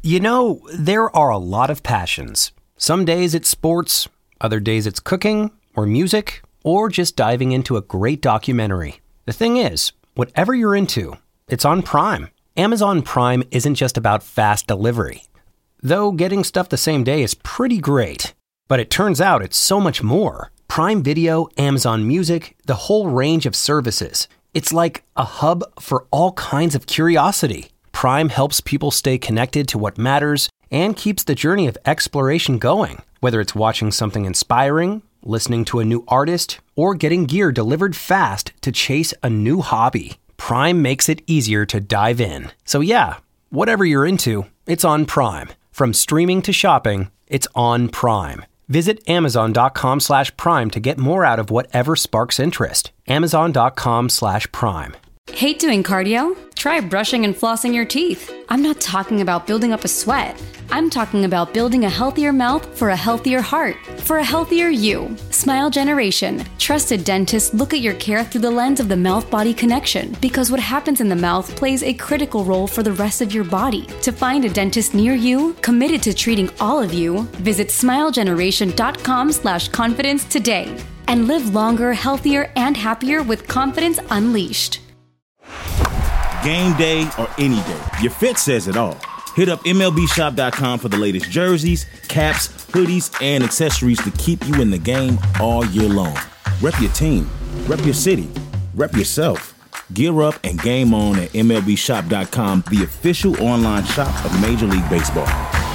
You know, there are a lot of passions. Some days it's sports, other days it's cooking or music, or just diving into a great documentary. The thing is, whatever you're into, it's on Prime. Amazon Prime isn't just about fast delivery. Though getting stuff the same day is pretty great. But it turns out it's so much more. Prime Video, Amazon Music, the whole range of services. It's like a hub for all kinds of curiosity. Prime helps people stay connected to what matters and keeps the journey of exploration going. Whether it's watching something inspiring, listening to a new artist, or getting gear delivered fast to chase a new hobby, Prime makes it easier to dive in. So yeah, whatever you're into, it's on Prime. From streaming to shopping, it's on Prime. Visit Amazon.com/Prime to get more out of whatever sparks interest. Amazon.com/Prime. Hate doing cardio? Try brushing and flossing your teeth. I'm not talking about building up a sweat. I'm talking about building a healthier mouth for a healthier heart, for a healthier you. Smile Generation. Trusted dentists look at your care through the lens of the mouth-body connection, because what happens in the mouth plays a critical role for the rest of your body. To find a dentist near you, committed to treating all of you, visit smilegeneration.com/confidence today. And live longer, healthier, and happier with confidence unleashed. Game day or any day, your fit says it all. Hit up MLBshop.com for the latest jerseys, caps, hoodies, and accessories to keep you in the game all year long. Rep your team, rep your city, rep yourself. Gear up and game on at MLBshop.com, the official online shop of Major League Baseball.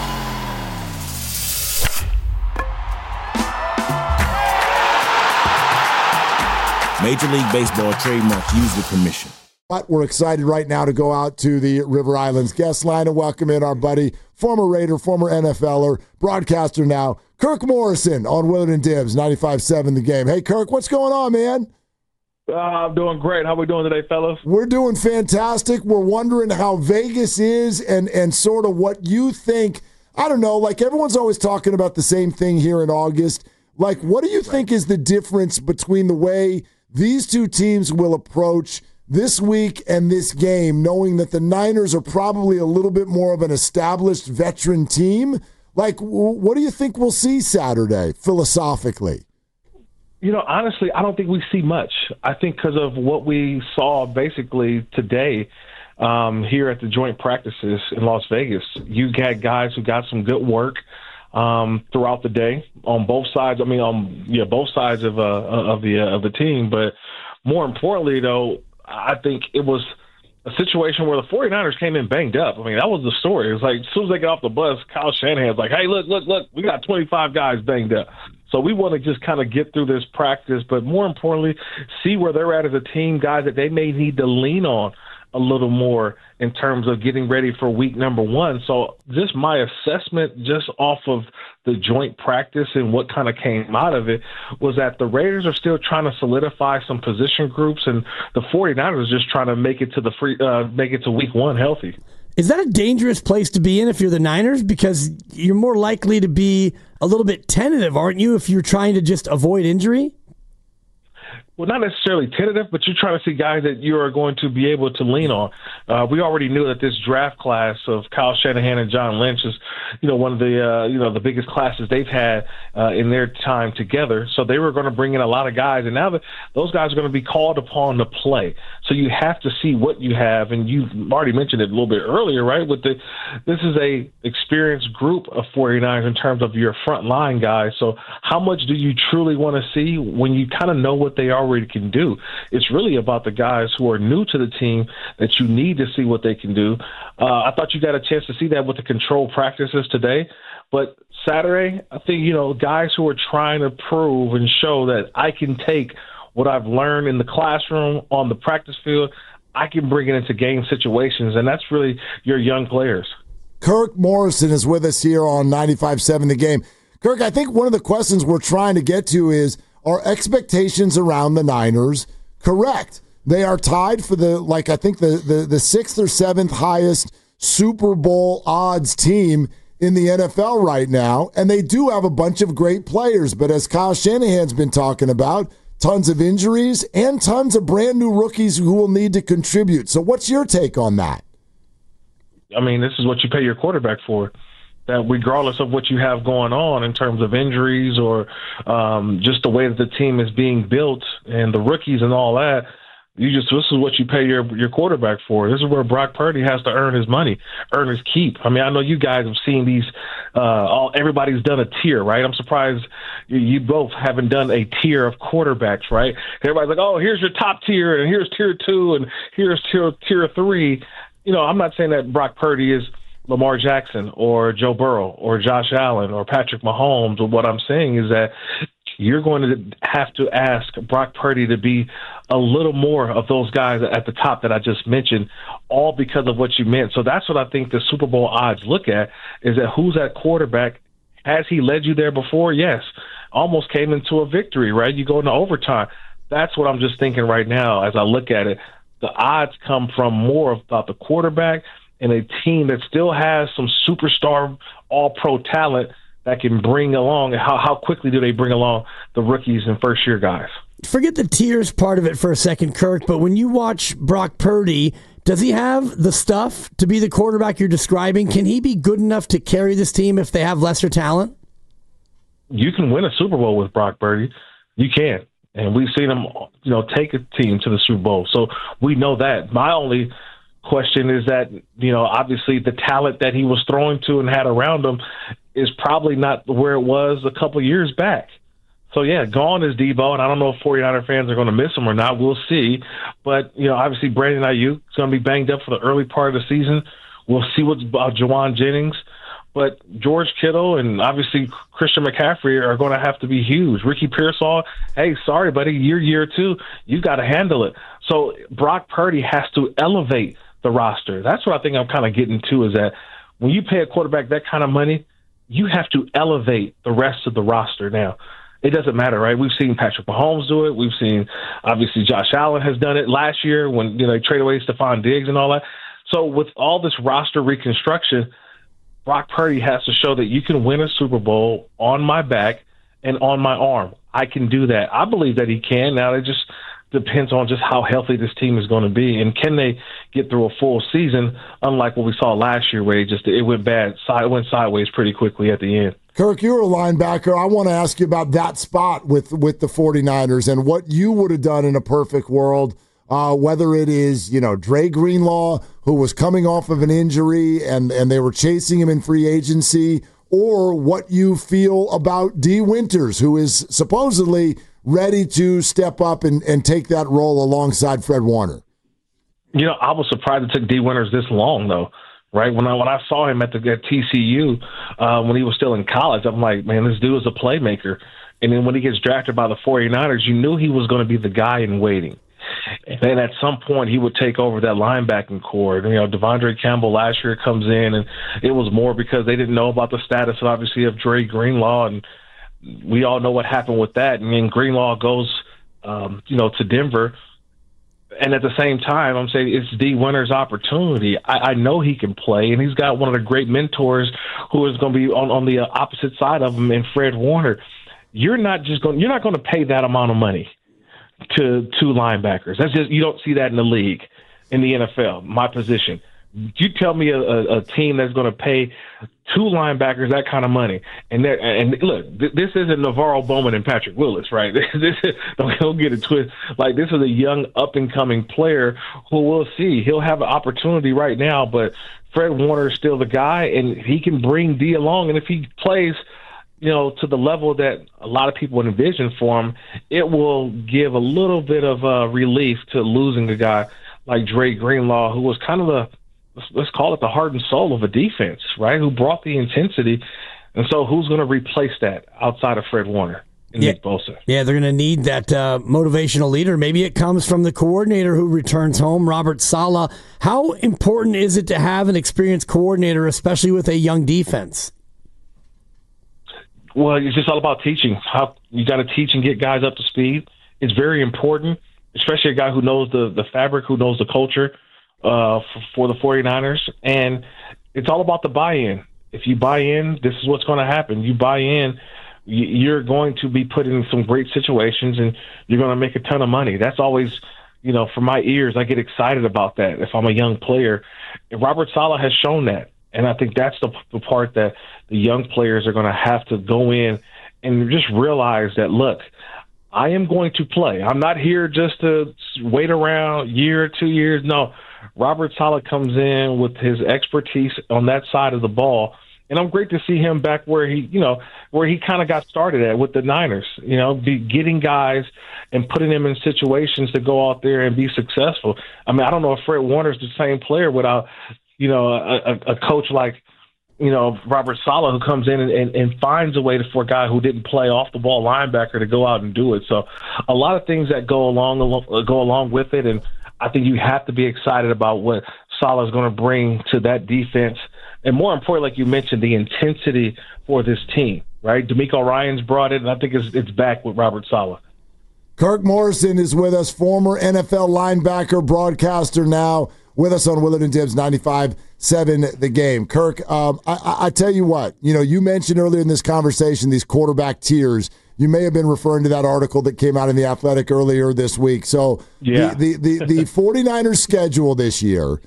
Major League Baseball trademark used with permission. But we're excited right now to go out to the River Islands guest line and welcome in our buddy, former Raider, former NFLer, broadcaster now, Kirk Morrison on Willard and Dibs, 95.7 The Game. Hey, Kirk, what's going on, man? I'm doing great. How are we doing today, fellas? We're doing fantastic. We're wondering how Vegas is and sort of what you think. I don't know, like everyone's always talking about the same thing here in August. Like, what do you think is the difference between the way these two teams will approach this week and this game, knowing that the Niners are probably a little bit more of an established veteran team? Like, what do you think we'll see Saturday, philosophically? You know, honestly, I don't think we see much. I think because of what we saw basically today here at the joint practices in Las Vegas. You had guys who got some good work throughout the day on both sides. I mean, both sides of the team. But more importantly, though, I think it was a situation where the 49ers came in banged up. I mean, that was the story. It was like as soon as they got off the bus, Kyle Shanahan's like, hey, look, we got 25 guys banged up. So we want to just kind of get through this practice, but more importantly, see where they're at as a team, guys that they may need to lean on a little more in terms of getting ready for week number 1. So just my assessment just off of the joint practice and what kind of came out of it was that the Raiders are still trying to solidify some position groups, and the 49ers are just trying to make it to week 1 healthy. Is that a dangerous place to be in if you're the Niners? Because you're more likely to be a little bit tentative, aren't you, if you're trying to just avoid injury? Well, not necessarily tentative, but you're trying to see guys that you are going to be able to lean on. We already knew that this draft class of Kyle Shanahan and John Lynch is, one of the, the biggest classes they've had in their time together. So they were going to bring in a lot of guys, and now those guys are going to be called upon to play. So you have to see what you have, and you've already mentioned it a little bit earlier, right? This is a experienced group of 49ers in terms of your front line guys. So how much do you truly want to see when you kind of know what they already can do? It's really about the guys who are new to the team that you need to see what they can do. I thought you got a chance to see that with the controlled practices today. But Saturday, I think, guys who are trying to prove and show that I can take what I've learned in the classroom on the practice field, I can bring it into game situations, and that's really your young players. Kirk Morrison is with us here on 95.7 The Game. Kirk, I think one of the questions we're trying to get to is, are expectations around the Niners correct? They are tied for the 6th or 7th highest Super Bowl odds team in the NFL right now, and they do have a bunch of great players, but as Kyle Shanahan's been talking about, tons of injuries and tons of brand new rookies who will need to contribute. So what's your take on that? I mean, this is what you pay your quarterback for. That regardless of what you have going on in terms of injuries or just the way that the team is being built and the rookies and all that, this is what you pay your quarterback for. This is where Brock Purdy has to earn his money, earn his keep. I mean, I know you guys have seen these. Everybody's done a tier, right? I'm surprised you both haven't done a tier of quarterbacks, right? Everybody's like, oh, here's your top tier, and here's tier 2, and here's tier 3. You know, I'm not saying that Brock Purdy is Lamar Jackson or Joe Burrow or Josh Allen or Patrick Mahomes. What I'm saying is that you're going to have to ask Brock Purdy to be a little more of those guys at the top that I just mentioned, all because of what you meant. So that's what I think the Super Bowl odds look at, is that who's that quarterback? Has he led you there before? Yes. Almost came into a victory, right? You go into overtime. That's what I'm just thinking right now as I look at it. The odds come from more about the quarterback and a team that still has some superstar all-pro talent that can bring along, how quickly do they bring along the rookies and first-year guys? Forget the tiers part of it for a second, Kirk, but when you watch Brock Purdy, does he have the stuff to be the quarterback you're describing? Can he be good enough to carry this team if they have lesser talent? You can win a Super Bowl with Brock Purdy. You can. And we've seen him, take a team to the Super Bowl. So we know that. My only question is that, obviously the talent that he was throwing to and had around him is probably not where it was a couple years back. So, yeah, gone is Debo, and I don't know if 49er fans are going to miss him or not. We'll see. But, obviously Brandon Ayuk is going to be banged up for the early part of the season. We'll see what's about Juwan Jennings. But George Kittle and obviously Christian McCaffrey are going to have to be huge. Ricky Pearsall, hey, sorry, buddy, year 2, you got to handle it. So Brock Purdy has to elevate the roster. That's what I think I'm kind of getting to, is that when you pay a quarterback that kind of money, you have to elevate the rest of the roster. Now, it doesn't matter, right? We've seen Patrick Mahomes do it. We've seen, obviously, Josh Allen has done it last year when they trade away Stephon Diggs and all that. So with all this roster reconstruction, Brock Purdy has to show that you can win a Super Bowl on my back and on my arm. I can do that. I believe that he can. Now, it just depends on just how healthy this team is going to be, and can they get through a full season, unlike what we saw last year, where it went bad, it went sideways pretty quickly at the end. Kirk, you're a linebacker. I want to ask you about that spot with the 49ers and what you would have done in a perfect world, whether it is, Dre Greenlaw, who was coming off of an injury and they were chasing him in free agency, or what you feel about Dee Winters, who is supposedly ready to step up and take that role alongside Fred Warner. I was surprised it took Dee Winters this long, though. Right, when I saw him at TCU when he was still in college, I'm like, man, this dude is a playmaker. And then when he gets drafted by the 49ers, you knew he was going to be the guy in waiting. And then at some point he would take over that linebacking core. Devondre Campbell last year comes in, and it was more because they didn't know about the status, obviously, of Dre Greenlaw, and we all know what happened with that. And then Greenlaw goes, to Denver. And at the same time, I'm saying it's Dee Winters' opportunity. I know he can play, and he's got one of the great mentors who is going to be on the opposite side of him in Fred Warner. You're not going to pay that amount of money to 2 linebackers. That's just, you don't see that in the league, in the NFL. My position. You tell me a team that's going to pay 2 linebackers that kind of money, and look, this isn't Navarro Bowman and Patrick Willis, right? Don't get it twisted. Like, this is a young up and coming player who we'll see. He'll have an opportunity right now, but Fred Warner is still the guy, and he can bring D along. And if he plays, to the level that a lot of people envision for him, it will give a little bit of relief to losing a guy like Dre Greenlaw, who was kind of let's call it the heart and soul of a defense, right? Who brought the intensity. And so who's going to replace that outside of Fred Warner and Nick Bosa? Yeah, they're going to need that motivational leader. Maybe it comes from the coordinator who returns home, Robert Saleh. How important is it to have an experienced coordinator, especially with a young defense? Well, it's just all about teaching. How you got to teach and get guys up to speed. It's very important, especially a guy who knows the fabric, who knows the culture, for the 49ers, and it's all about the buy-in. If you buy in, this is what's going to happen. You buy in, you're going to be put in some great situations, and you're going to make a ton of money. That's always for my ears, I get excited about that if I'm a young player. And Robert Saleh has shown that. And I think that's the part that the young players are going to have to go in and just realize that, look, I am going to play. I'm not here just to wait around a year or 2 years. No, Robert Saleh comes in with his expertise on that side of the ball. And I'm great to see him back where he kind of got started at with the Niners, getting guys and putting them in situations to go out there and be successful. I mean, I don't know if Fred Warner's the same player without, a coach like, Robert Saleh, who comes in and finds a way for a guy who didn't play off the ball linebacker to go out and do it. So a lot of things that go along with it. And I think you have to be excited about what Saleh is going to bring to that defense. And more important, like you mentioned, the intensity for this team, right? DeMeco Ryans brought it, and I think it's back with Robert Saleh. Kirk Morrison is with us, former NFL linebacker, broadcaster now, with us on Willard and Dibs 95.7 The Game. Kirk, I tell you what, you mentioned earlier in this conversation these quarterback tiers. You may have been referring to that article that came out in The Athletic earlier this week. So yeah. the 49ers schedule this year,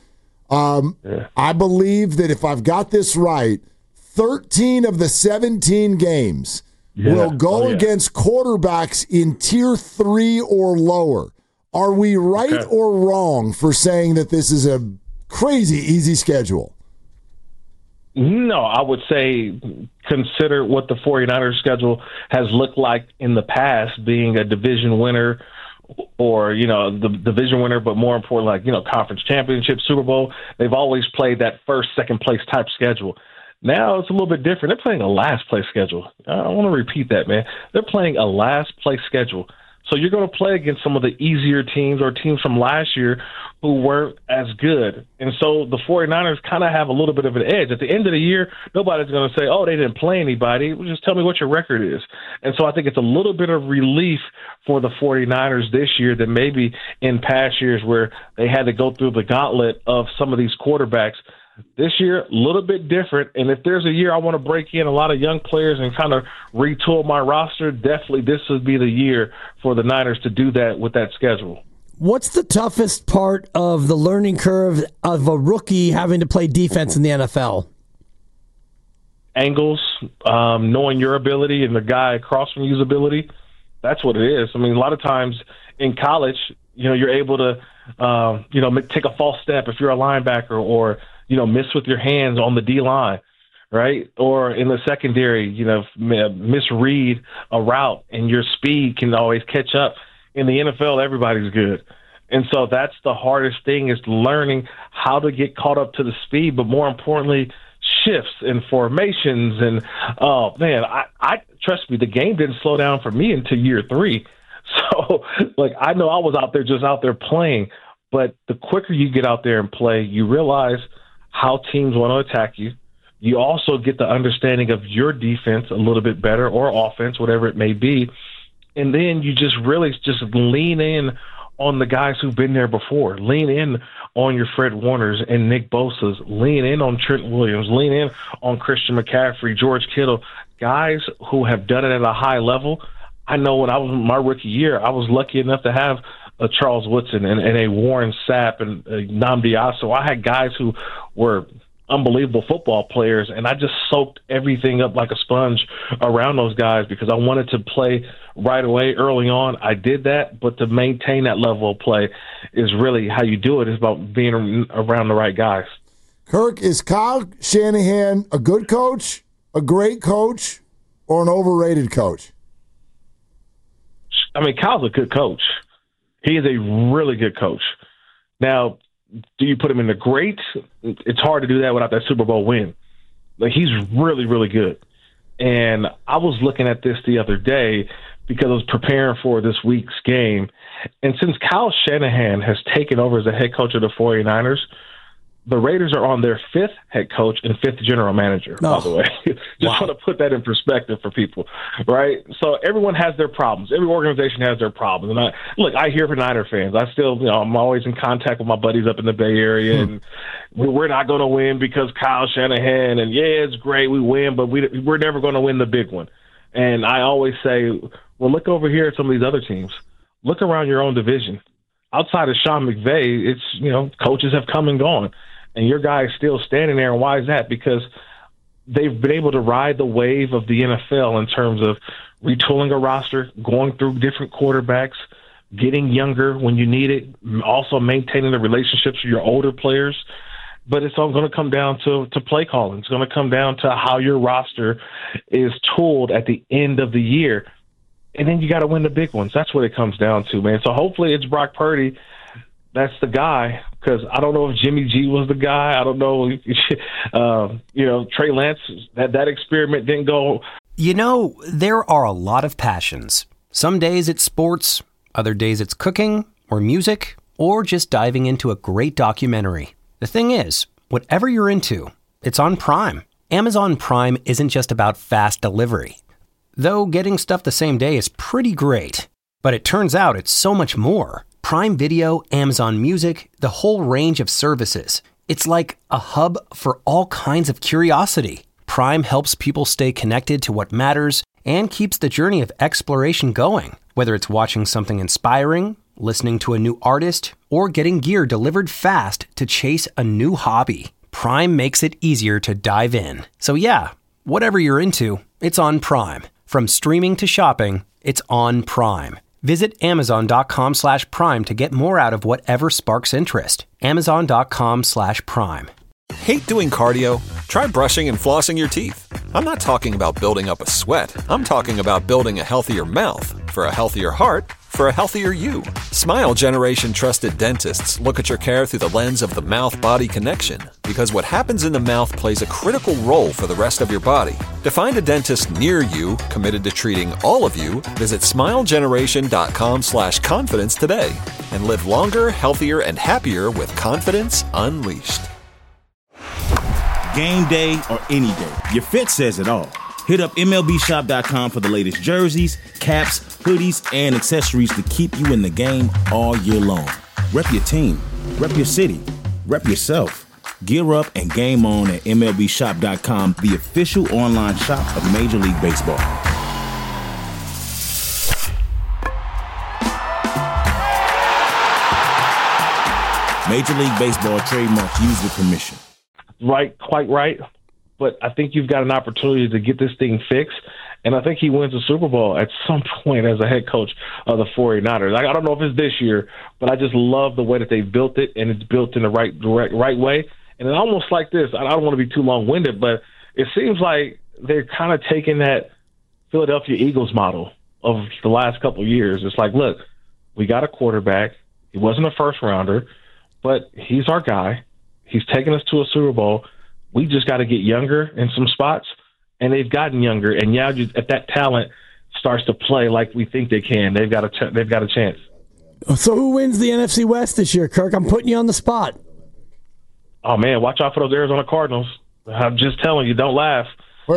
I believe that if I've got this right, 13 of the 17 games will go against quarterbacks in tier 3 or lower. Are we right or wrong for saying that this is a crazy easy schedule? No, I would say consider what the 49ers schedule has looked like in the past, being a division winner or, the division winner, but more important, conference championship, Super Bowl. They've always played that first, second place type schedule. Now it's a little bit different. They're playing a last place schedule. I want to repeat that, man. They're playing a last place schedule. So you're going to play against some of the easier teams or teams from last year who weren't as good. And so the 49ers kind of have a little bit of an edge. At the end of the year, nobody's going to say, oh, they didn't play anybody. Just tell me what your record is. And so I think it's a little bit of relief for the 49ers this year than maybe in past years where they had to go through the gauntlet of some of these quarterbacks. This year, a little bit different, and if there's a year I want to break in a lot of young players and kind of retool my roster, definitely this would be the year for the Niners to do that with that schedule. What's the toughest part of the learning curve of a rookie having to play defense in the NFL? Angles, knowing your ability and the guy across from you's ability. That's what it is. I mean, a lot of times in college, you're able to, take a false step if you're a linebacker or miss with your hands on the D-line, right? Or in the secondary, misread a route and your speed can always catch up. In the NFL, everybody's good. And so that's the hardest thing is learning how to get caught up to the speed, but more importantly, shifts and formations. And, oh, man, I trust me, the game didn't slow down for me until year 3. So, I know I was out there playing, but the quicker you get out there and play, you realize how teams want to attack you. You also get the understanding of your defense a little bit better or offense, whatever it may be. And then you just really just lean in on the guys who've been there before. Lean in on your Fred Warners and Nick Bosa's. Lean in on Trent Williams. Lean in on Christian McCaffrey, George Kittle, guys who have done it at a high level. I know when I was in my rookie year, I was lucky enough to have a Charles Woodson and a Warren Sapp and Nnamdi Asomugha. I had guys who were unbelievable football players, and I just soaked everything up like a sponge around those guys because I wanted to play right away early on. I did that, but to maintain that level of play is really how you do it. It's about being around the right guys. Kirk, is Kyle Shanahan a good coach, a great coach, or an overrated coach? I mean, Kyle's a good coach. He is a really good coach. Now, do you put him in the great? It's hard to do that without that Super Bowl win. He's really, really good. And I was looking at this the other day because I was preparing for this week's game. And since Kyle Shanahan has taken over as the head coach of the 49ers, the Raiders are on their 5th head coach and 5th general manager, by the way. Just want to put that in perspective for people, right? So everyone has their problems. Every organization has their problems. And I hear from Niner fans. I still, I'm always in contact with my buddies up in the Bay Area, and we're not going to win because Kyle Shanahan, and yeah, it's great, we win, but we're never going to win the big one. And I always say, well, look over here at some of these other teams. Look around your own division. outside of Sean McVay, it's, coaches have come and gone, and your guy is still standing there. And why is that? Because they've been able to ride the wave of the NFL in terms of retooling a roster, going through different quarterbacks, getting younger when you need it, also maintaining the relationships with your older players. But it's all going to come down to play calling. It's going to come down to how your roster is tooled at the end of the year. And then you got to win the big ones. That's what it comes down to, man. So hopefully it's Brock Purdy. That's the guy, because I don't know if Jimmy G was the guy. I don't know. Trey Lance, that experiment didn't go. There are a lot of passions. Some days it's sports, other days it's cooking or music, or just diving into a great documentary. The thing is, whatever you're into, it's on Prime. Amazon Prime isn't just about fast delivery. Though getting stuff the same day is pretty great. But it turns out it's so much more. Prime Video, Amazon Music, the whole range of services. It's like a hub for all kinds of curiosity. Prime helps people stay connected to what matters and keeps the journey of exploration going. Whether it's watching something inspiring, listening to a new artist, or getting gear delivered fast to chase a new hobby, Prime makes it easier to dive in. So yeah, whatever you're into, it's on Prime. From streaming to shopping, it's on Prime. Visit Amazon.com/Prime to get more out of whatever sparks interest. Amazon.com/Prime. Hate doing cardio? Try brushing and flossing your teeth. I'm not talking about building up a sweat. I'm talking about building a healthier mouth. For a healthier heart, for a healthier you. Smile Generation trusted dentists look at your care through the lens of the mouth-body connection, because what happens in the mouth plays a critical role for the rest of your body. To find a dentist near you committed to treating all of you, visit smilegeneration.com/confidence today and live longer, healthier, and happier with confidence unleashed. Game day or any day, your fit says it all. Hit up MLBshop.com for the latest jerseys, caps, hoodies, and accessories to keep you in the game all year long. Rep your team, rep your city, rep yourself. Gear up and game on at MLBshop.com, the official online shop of Major League Baseball. Major League Baseball trademarks used with permission. Right, quite right. But I think you've got an opportunity to get this thing fixed. And I think he wins the Super Bowl at some point as a head coach of the 49ers. I don't know if it's this year, but I just love the way that they built it, and it's built in the right way. And it's almost like this. I don't want to be too long-winded, but it seems like they're kind of taking that Philadelphia Eagles model of the last couple of years. It's like, look, we got a quarterback. He wasn't a first-rounder, but he's our guy. He's taken us to a Super Bowl. We just got to get younger in some spots, and they've gotten younger. And now, if that talent starts to play like we think they can, they've got a chance. So, who wins the NFC West this year, Kirk? I'm putting you on the spot. Oh man, watch out for those Arizona Cardinals. I'm just telling you, don't laugh. Wait.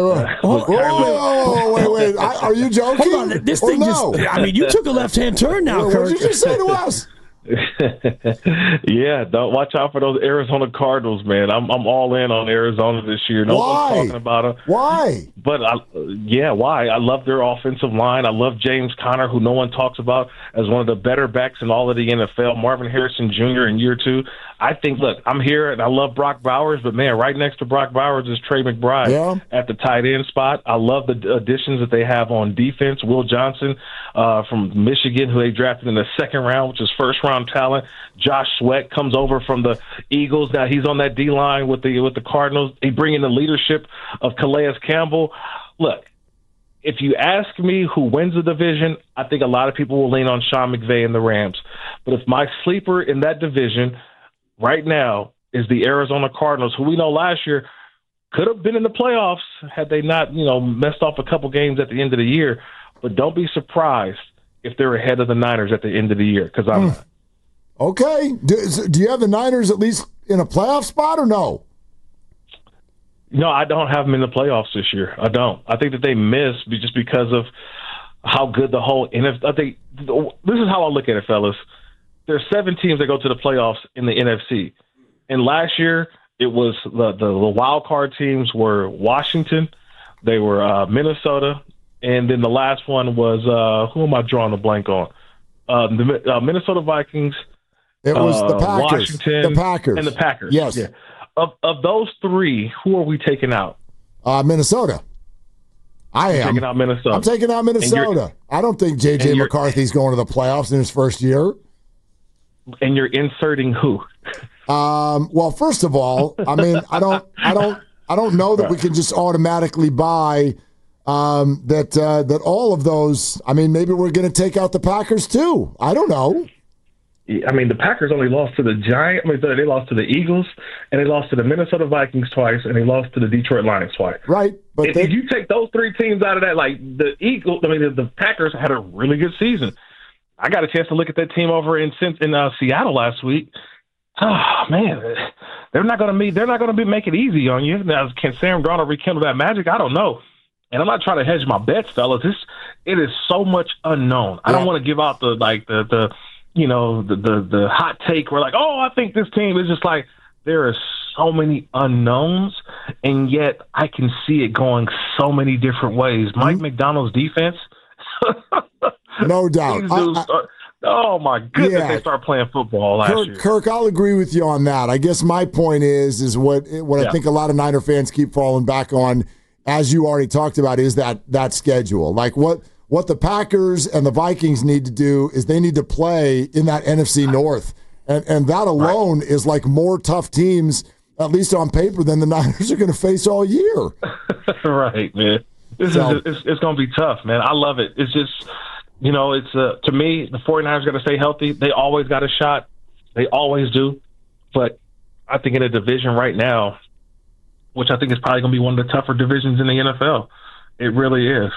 Are you joking? Hold on, this thing you took a left-hand turn now, Kirk. What did you just say to us? Yeah, don't watch out for those Arizona Cardinals, man. I'm all in on Arizona this year. No one's talking about them. Why? But why? I love their offensive line. I love James Conner, who no one talks about as one of the better backs in all of the NFL. Marvin Harrison Jr. in year 2. I think, look, I'm here and I love Brock Bowers, but man, right next to Brock Bowers is Trey McBride at the tight end spot. I love the additions that they have on defense. Will Johnson from Michigan, who they drafted in the 2nd round, which is first-round talent. Josh Sweat comes over from the Eagles. Now he's on that D-line with the Cardinals. They bring in the leadership of Calais Campbell. Look, if you ask me who wins the division, I think a lot of people will lean on Sean McVay and the Rams. But if my sleeper in that division right now is the Arizona Cardinals, who we know last year could have been in the playoffs had they not, messed off a couple games at the end of the year. But don't be surprised if they're ahead of the Niners at the end of the year, because I'm not. Okay. Do you have the Niners at least in a playoff spot or no? No, I don't have them in the playoffs this year. I don't. I think that they miss just because of how good the whole NFC. I think this is how I look at it, fellas. There's 7 teams that go to the playoffs in the NFC, and last year it was the wild card teams were Washington, they were Minnesota, and then the last one was who am I drawing a blank on? The Minnesota Vikings, It was the Packers. Washington, the Packers. And the Packers. Yes. Yeah. Of those three, who are we taking out? Minnesota. I am. Taking out Minnesota. I'm taking out Minnesota. I don't think J.J. McCarthy's going to the playoffs in his first year. And you're inserting who? Well, first of all, I mean, I don't know that we can just automatically buy that all of those. I mean, maybe we're going to take out the Packers too. I don't know. I mean, the Packers only lost to the Giants. I mean, they lost to the Eagles, and they lost to the Minnesota Vikings twice, and they lost to the Detroit Lions twice. Right, but if you take those three teams out of that, like the Eagles, I mean, the Packers had a really good season. I got a chance to look at that team over in Seattle last week. Oh man, they're not going to make it easy on you. Now, can Sam Darnold rekindle that magic? I don't know. And I'm not trying to hedge my bets, fellas. It is so much unknown. I don't want to give out the hot take where like, oh, I think this team is just like, there are so many unknowns, and yet I can see it going so many different ways. Mike McDonald's defense. No doubt. Oh, my goodness, they start playing football last year. Kirk, I'll agree with you on that. I guess my point is what I think a lot of Niner fans keep falling back on, as you already talked about, is that schedule. Like what the Packers and the Vikings need to do is they need to play in that NFC North. And that alone is like more tough teams, at least on paper, than the Niners are going to face all year. Right, man. It's going to be tough, man. I love it. It's just, it's to me, the 49ers got to stay healthy. They always got a shot. They always do. But I think in a division right now, which I think is probably going to be one of the tougher divisions in the NFL, it really is.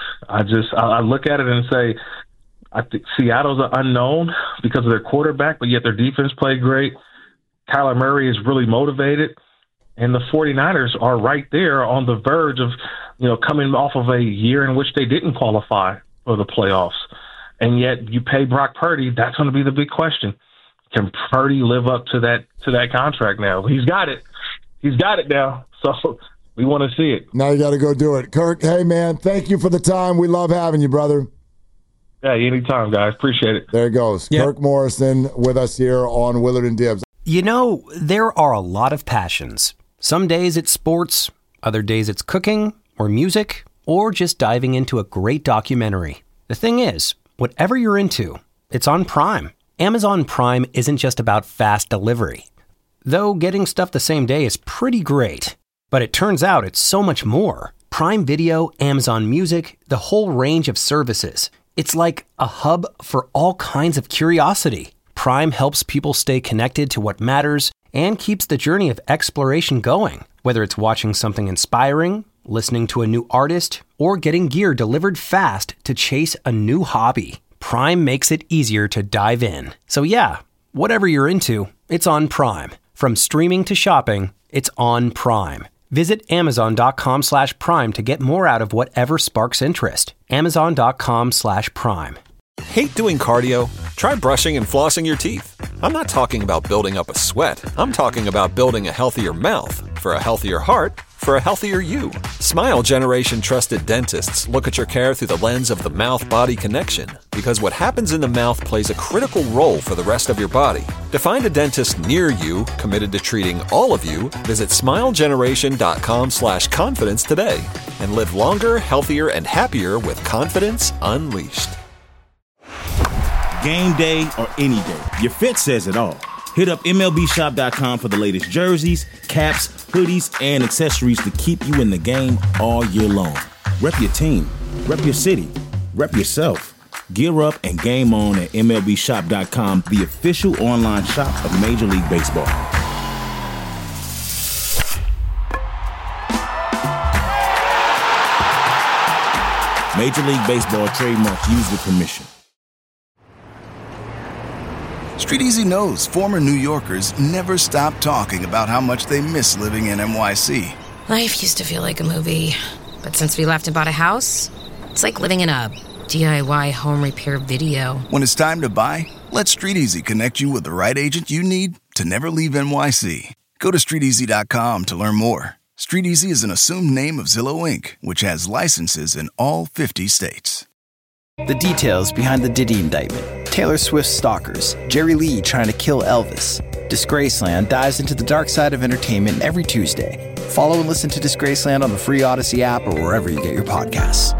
I look at it and say, I think Seattle's an unknown because of their quarterback, but yet their defense played great. Kyler Murray is really motivated. And the 49ers are right there on the verge of, coming off of a year in which they didn't qualify for the playoffs. And yet you pay Brock Purdy, that's going to be the big question. Can Purdy live up to that contract now? He's got it. He's got it now. So we want to see it. Now you got to go do it. Kirk, hey, man, thank you for the time. We love having you, brother. Yeah, anytime, guys. Appreciate it. There it goes. Yep. Kirk Morrison with us here on Willard and Dibs. There are a lot of passions. Some days it's sports, other days it's cooking or music, or just diving into a great documentary. The thing is, whatever you're into, it's on Prime. Amazon Prime isn't just about fast delivery. Though getting stuff the same day is pretty great. But it turns out it's so much more. Prime Video, Amazon Music, the whole range of services. It's like a hub for all kinds of curiosity. Prime helps people stay connected to what matters and keeps the journey of exploration going. Whether it's watching something inspiring, listening to a new artist, or getting gear delivered fast to chase a new hobby, Prime makes it easier to dive in. So yeah, whatever you're into, it's on Prime. From streaming to shopping, it's on Prime. Visit Amazon.com/Prime to get more out of whatever sparks interest. Amazon.com/Prime. Hate doing cardio? Try brushing and flossing your teeth. I'm not talking about building up a sweat. I'm talking about building a healthier mouth. For a healthier heart, for a healthier you. Smile Generation trusted dentists look at your care through the lens of the mouth-body connection, because what happens in the mouth plays a critical role for the rest of your body. To find a dentist near you committed to treating all of you, visit smilegeneration.com/confidence today and live longer, healthier, and happier with confidence unleashed. Game day or any day, your fit says it all. Hit up MLBshop.com for the latest jerseys, caps, hoodies, and accessories to keep you in the game all year long. Rep your team, rep your city, rep yourself. Gear up and game on at MLBshop.com, the official online shop of Major League Baseball. Major League Baseball trademarks used with permission. Street Easy knows former New Yorkers never stop talking about how much they miss living in NYC. Life used to feel like a movie, but since we left and bought a house, it's like living in a DIY home repair video. When it's time to buy, let Street Easy connect you with the right agent you need to never leave NYC. Go to StreetEasy.com to learn more. Street Easy is an assumed name of Zillow Inc., which has licenses in all 50 states. The details behind the Diddy indictment. Taylor Swift's stalkers, Jerry Lee trying to kill Elvis. Disgraceland dives into the dark side of entertainment every Tuesday. Follow and listen to Disgraceland on the free Odyssey app or wherever you get your podcasts.